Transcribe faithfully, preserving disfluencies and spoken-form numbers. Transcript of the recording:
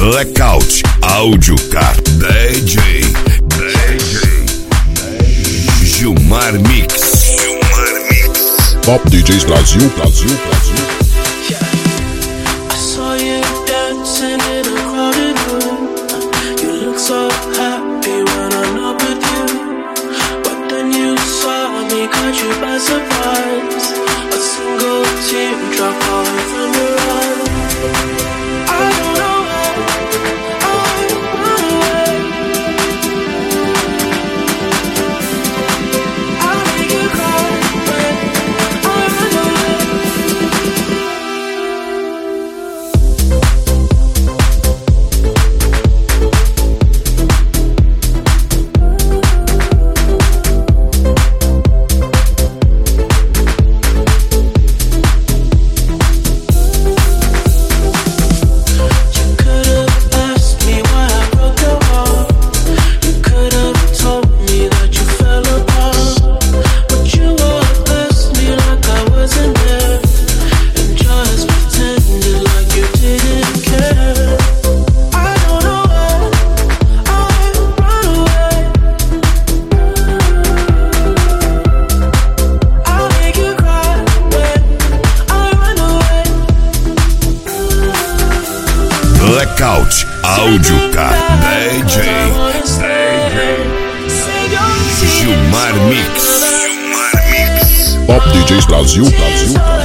Blackout Áudio Car D J D J Gilmar Mix Gilmar Mix Top D Js Brasil, Brasil, Brasil. I saw you dancing in a crowded room. You look so happy when I'm not with you. But then you saw me, caught you by surprise. A single teardrop falling from your eyes. I don't know why I run away. I'll make you cry when I run away. Blackout Áudio Car D J D J Gilmar Mix Gilmar Mix Top D Js Brasil, Brasil, Brasil.